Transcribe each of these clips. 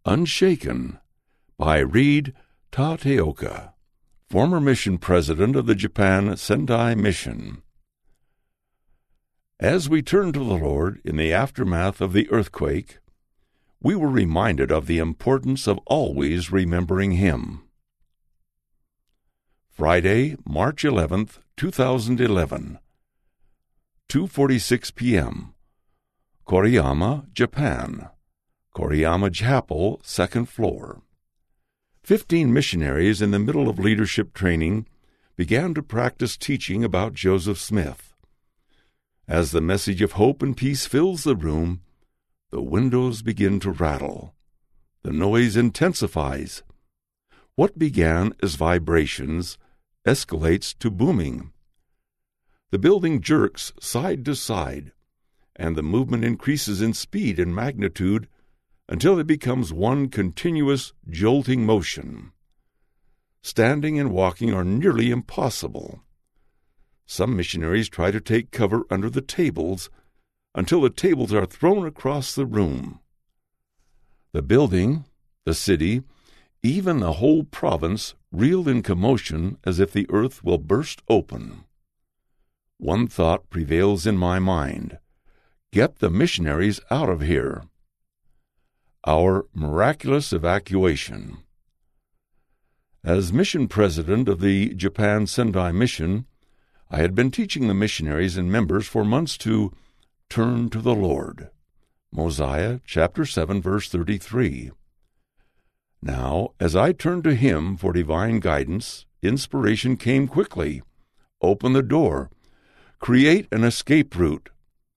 Unshaken by Reed Tateoka, former mission president of the Japan Sendai Mission. As we turned to the Lord in the aftermath of the earthquake, we were reminded of the importance of always remembering Him. Friday, March 11th, 2011, 2:46 p.m., Koriyama, Japan. Koriyama Chapel, 2nd floor. 15 missionaries in the middle of leadership training began to practice teaching about Joseph Smith. As the message of hope and peace fills the room, the windows begin to rattle. The noise intensifies. What began as vibrations escalates to booming. The building jerks side to side, and the movement increases in speed and magnitude until it becomes one continuous, jolting motion. Standing and walking are nearly impossible. Some missionaries try to take cover under the tables until the tables are thrown across the room. The building, the city, even the whole province reel in commotion as if the earth will burst open. One thought prevails in my mind: get the missionaries out of here. Our miraculous evacuation. As mission president of the Japan Sendai Mission, I had been teaching the missionaries and members for months to turn to the Lord. Mosiah chapter 7, verse 33. Now, as I turned to Him for divine guidance, inspiration came quickly. Open the door. Create an escape route.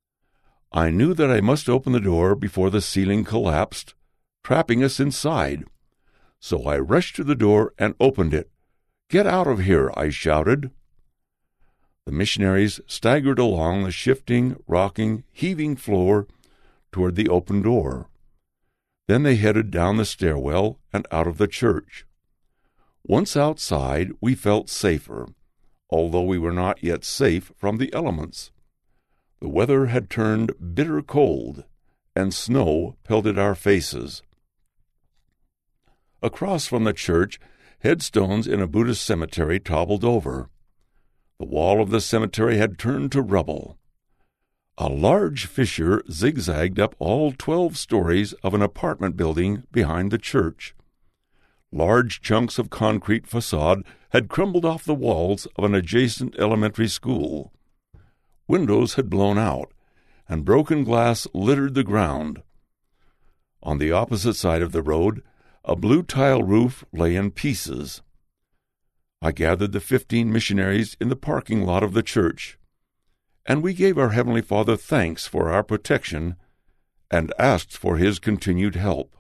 I knew that I must open the door before the ceiling collapsed, trapping us inside. So I rushed to the door and opened it. "Get out of here," I shouted. The missionaries staggered along the shifting, rocking, heaving floor toward the open door. Then they headed down the stairwell and out of the church. Once outside, we felt safer, although we were not yet safe from the elements. The weather had turned bitter cold, and snow pelted our faces. Across from the church, headstones in a Buddhist cemetery toppled over. The wall of the cemetery had turned to rubble. A large fissure zigzagged up all 12 stories of an apartment building behind the church. Large chunks of concrete facade had crumbled off the walls of an adjacent elementary school. Windows had blown out, and broken glass littered the ground. On the opposite side of the road, a blue tile roof lay in pieces. I gathered the 15 missionaries in the parking lot of the church, and we gave our Heavenly Father thanks for our protection and asked for His continued help.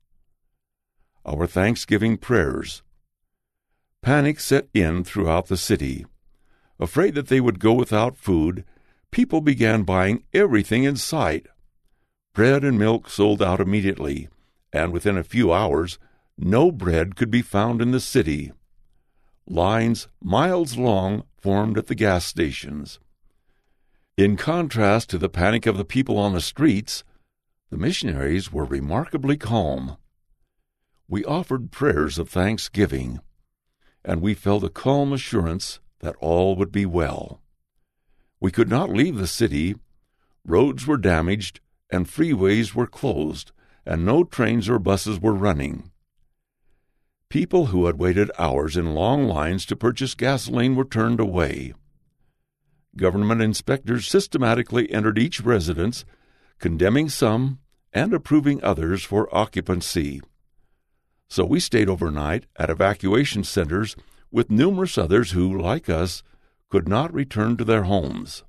Our Thanksgiving prayers. Panic set in throughout the city. Afraid that they would go without food, people began buying everything in sight. Bread and milk sold out immediately, and within a few hours, no bread could be found in the city. Lines miles long formed at the gas stations. In contrast to the panic of the people on the streets, the missionaries were remarkably calm. We offered prayers of thanksgiving, and we felt a calm assurance that all would be well. We could not leave the city. Roads were damaged, and freeways were closed, and no trains or buses were running. People who had waited hours in long lines to purchase gasoline were turned away. Government inspectors systematically entered each residence, condemning some and approving others for occupancy. So we stayed overnight at evacuation centers with numerous others who, like us, could not return to their homes.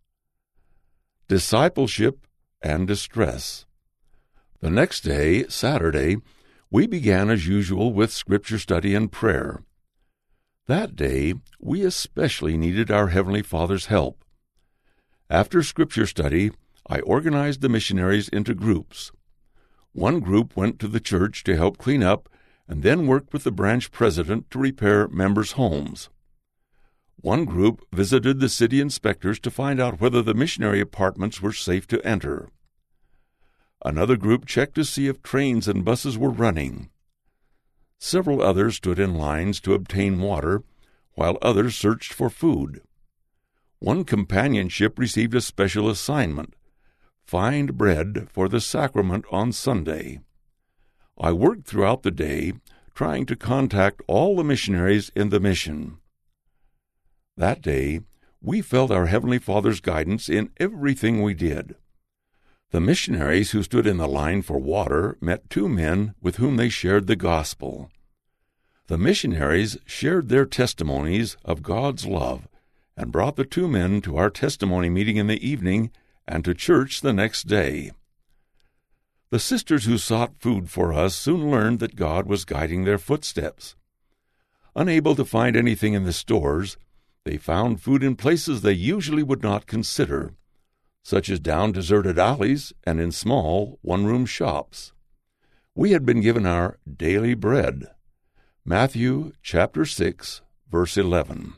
Discipleship and distress. The next day, Saturday, we began as usual with Scripture study and prayer. That day, we especially needed our Heavenly Father's help. After Scripture study, I organized the missionaries into groups. One group went to the church to help clean up and then worked with the branch president to repair members' homes. One group visited the city inspectors to find out whether the missionary apartments were safe to enter. Another group checked to see if trains and buses were running. Several others stood in lines to obtain water, while others searched for food. One companionship received a special assignment: find bread for the sacrament on Sunday. I worked throughout the day, trying to contact all the missionaries in the mission. That day, we felt our Heavenly Father's guidance in everything we did. The missionaries who stood in the line for water met two men with whom they shared the gospel. The missionaries shared their testimonies of God's love and brought the two men to our testimony meeting in the evening and to church the next day. The sisters who sought food for us soon learned that God was guiding their footsteps. Unable to find anything in the stores, they found food in places they usually would not consider, such as down deserted alleys and in small one-room shops. We had been given our daily bread. Matthew chapter 6, verse 11.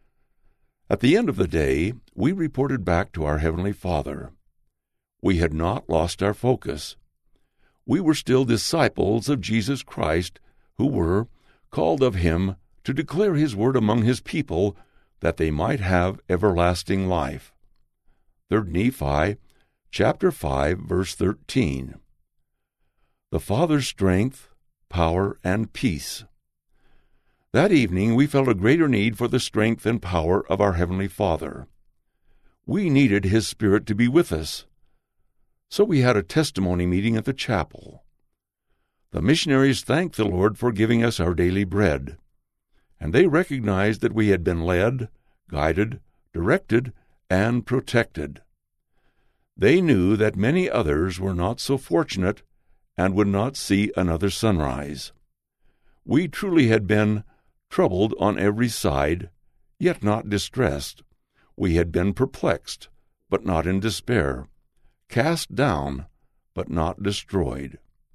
At the end of the day, we reported back to our Heavenly Father. We had not lost our focus. We were still disciples of Jesus Christ, who were called of Him to declare His word among His people, that they might have everlasting life. 3 Nephi chapter 5, verse 13. The Father's strength, power, and peace. That evening we felt a greater need for the strength and power of our Heavenly Father. We needed His Spirit to be with us. So we had a testimony meeting at the chapel. The missionaries thanked the Lord for giving us our daily bread, and they recognized that we had been led, guided, directed, and protected. They knew that many others were not so fortunate and would not see another sunrise. We truly had been troubled on every side, yet not distressed. We had been perplexed, but not in despair, cast down, but not destroyed.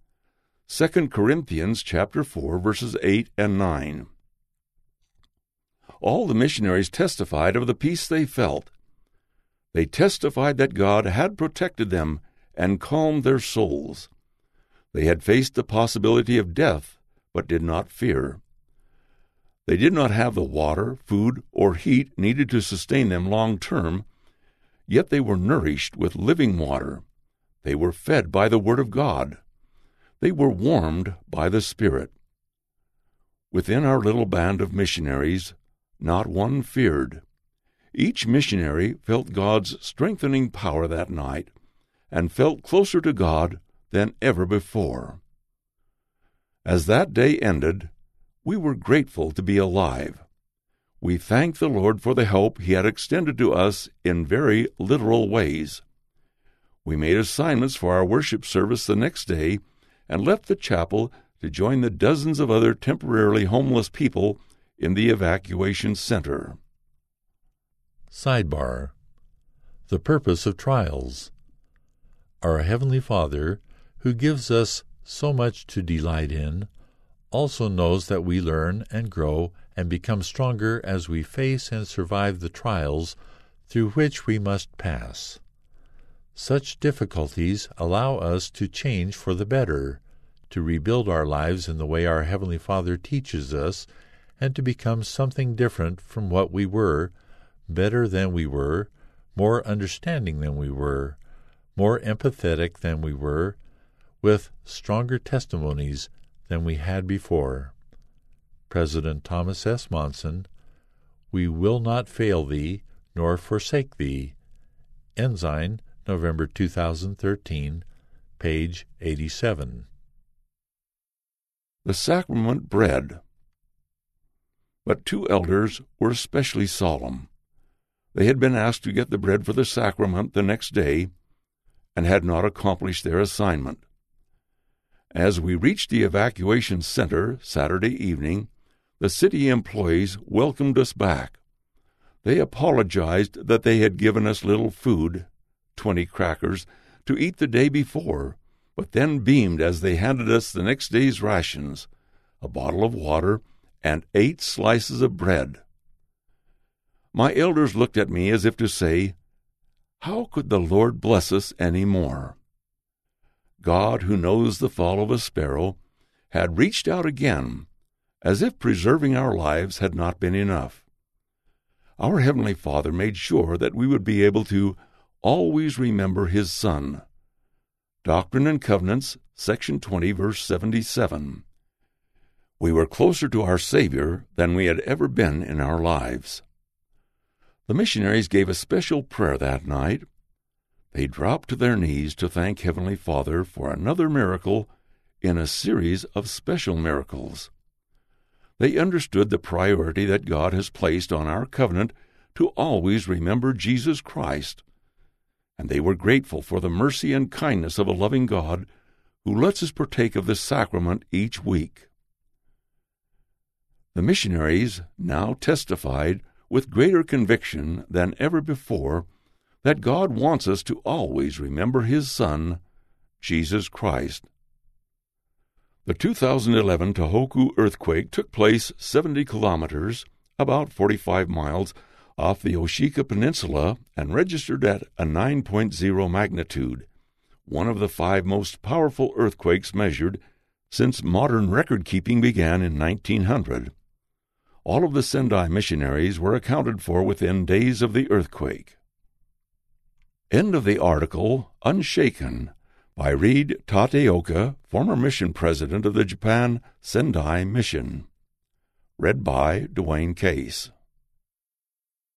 2 Corinthians chapter 4, verses 8 and 9. All the missionaries testified of the peace they felt. They testified that God had protected them and calmed their souls. They had faced the possibility of death, but did not fear. They did not have the water, food, or heat needed to sustain them long term, yet they were nourished with living water. They were fed by the Word of God. They were warmed by the Spirit. Within our little band of missionaries, not one feared. Each missionary felt God's strengthening power that night and felt closer to God than ever before. As that day ended, we were grateful to be alive. We thanked the Lord for the help He had extended to us in very literal ways. We made assignments for our worship service the next day and left the chapel to join the dozens of other temporarily homeless people in the evacuation center. Sidebar: The purpose of trials. Our Heavenly Father, who gives us so much to delight in, also knows that we learn and grow and become stronger as we face and survive the trials through which we must pass. Such difficulties allow us to change for the better, to rebuild our lives in the way our Heavenly Father teaches us, and to become something different from what we were, better than we were, more understanding than we were, more empathetic than we were, with stronger testimonies than we had before. President Thomas S. Monson, We Will Not Fail Thee, Nor Forsake Thee. Ensign, November 2013, page 87. The sacrament bread. But two elders were especially solemn. They had been asked to get the bread for the sacrament the next day, and had not accomplished their assignment. As we reached the evacuation center Saturday evening, the city employees welcomed us back. They apologized that they had given us little food, 20 crackers, to eat the day before, but then beamed as they handed us the next day's rations, a bottle of water, and 8 slices of bread. My elders looked at me as if to say, "How could the Lord bless us any more?" God, who knows the fall of a sparrow, had reached out again, as if preserving our lives had not been enough. Our Heavenly Father made sure that we would be able to always remember His Son. Doctrine and Covenants, section 20, verse 77. We were closer to our Savior than we had ever been in our lives. The missionaries gave a special prayer that night. They dropped to their knees to thank Heavenly Father for another miracle in a series of special miracles. They understood the priority that God has placed on our covenant to always remember Jesus Christ, and they were grateful for the mercy and kindness of a loving God who lets us partake of this sacrament each week. The missionaries now testified with greater conviction than ever before that God wants us to always remember His Son, Jesus Christ. The 2011 Tohoku earthquake took place 70 kilometers, about 45 miles, off the Oshika Peninsula and registered at a 9.0 magnitude, one of the 5 most powerful earthquakes measured since modern record-keeping began in 1900. All of the Sendai missionaries were accounted for within days of the earthquake. End of the article, Unshaken, by Reed Tateoka, former mission president of the Japan Sendai Mission. Read by Dwayne Case.